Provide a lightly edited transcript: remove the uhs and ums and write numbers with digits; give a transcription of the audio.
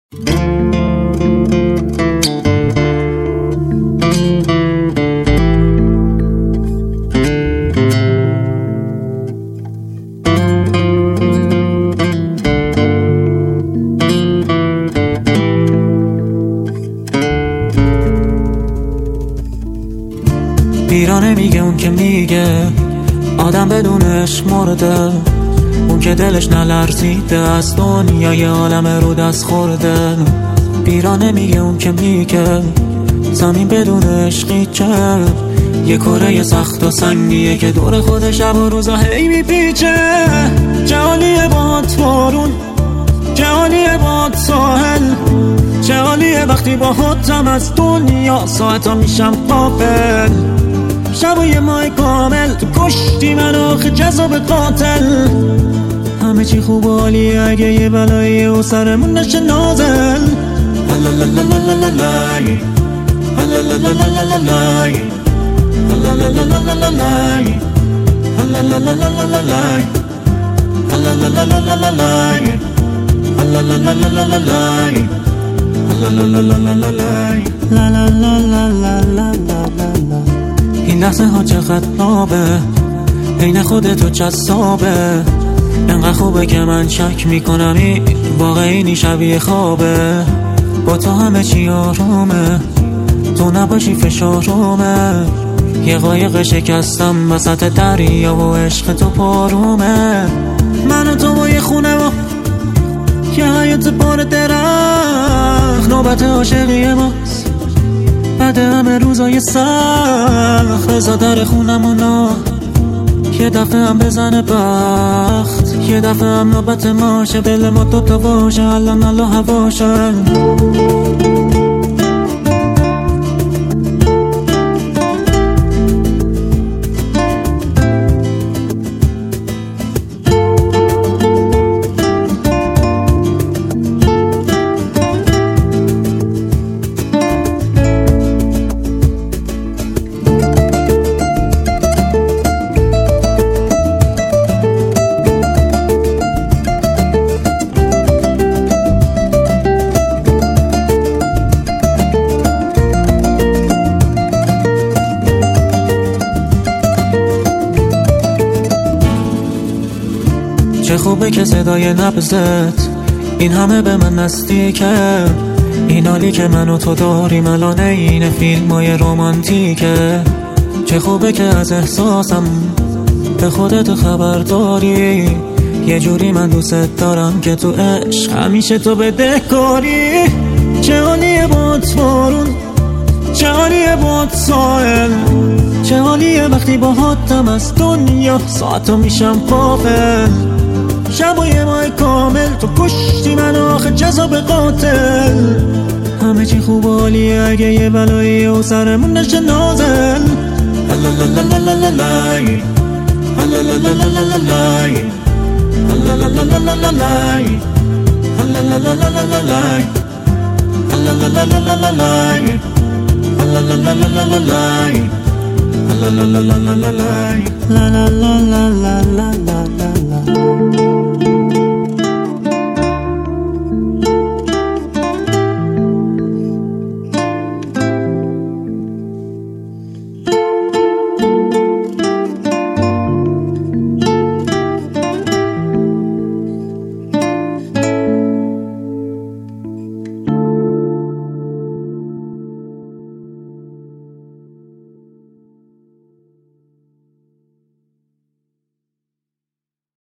پیرانه میگه اون که میگه آدم بدون عشق مرده، اون که دلش نلرزیده از دنیای عالم رو دست خورده. پیرانه میگه اون که میگه زمین بدون عشقی چه، یه کره سخت و سنگیه که دور خود شب و روزا هی میپیچه. جهالیه باد بارون، جهالیه باد ساحل، جهالیه وقتی با خودم از دنیا ساعتا میشم قافل. شبای ماه کامل تو کشتی من آخه جذاب قاتل. همه چی خوب و عالیه اگه یه بلایی و سرمون نشه نازل. این لحظه ها چقدر نابه، عین خودتو جذابه. انقدر خوبه که من شک میکنم این واقعی شبیه خوابه. با تو همه چی آرومه، تو نباشی فشارومه. یه قایق شکستم وسط دریا و عشق تو پارومه. من و تو با یه خونه و یه حیات پر درخت، نوبت عاشقی ماست بعد همه روزای سخت. بزا در خونمونا یه دفعه هم بزنه بخت، یه دفعه هم نوبت ماشه. دل ما دوتا باشه الان الله هواشه. چه خوبه که صدای نبضت این همه به من نزدیکه. این حالی که من و تو داریم الان این فیلمای رمانتیکه. چه خوبه که از احساسم به خودت خبر داری. یه جوری من دوست دارم که تو عشق همیشه تو بدهکاری. چه حالیه باد بارون، چه حالیه باد ساحل، چه حالیه وقتی با خودم از دنیا ساعتا میشم قافل. شبای ماه کامل تو کشتی من آخه جذاب قاتل. همه چی خوب و عالیه اگه یه بلایی و سرمون نشه نازل. La la la la la la la la la.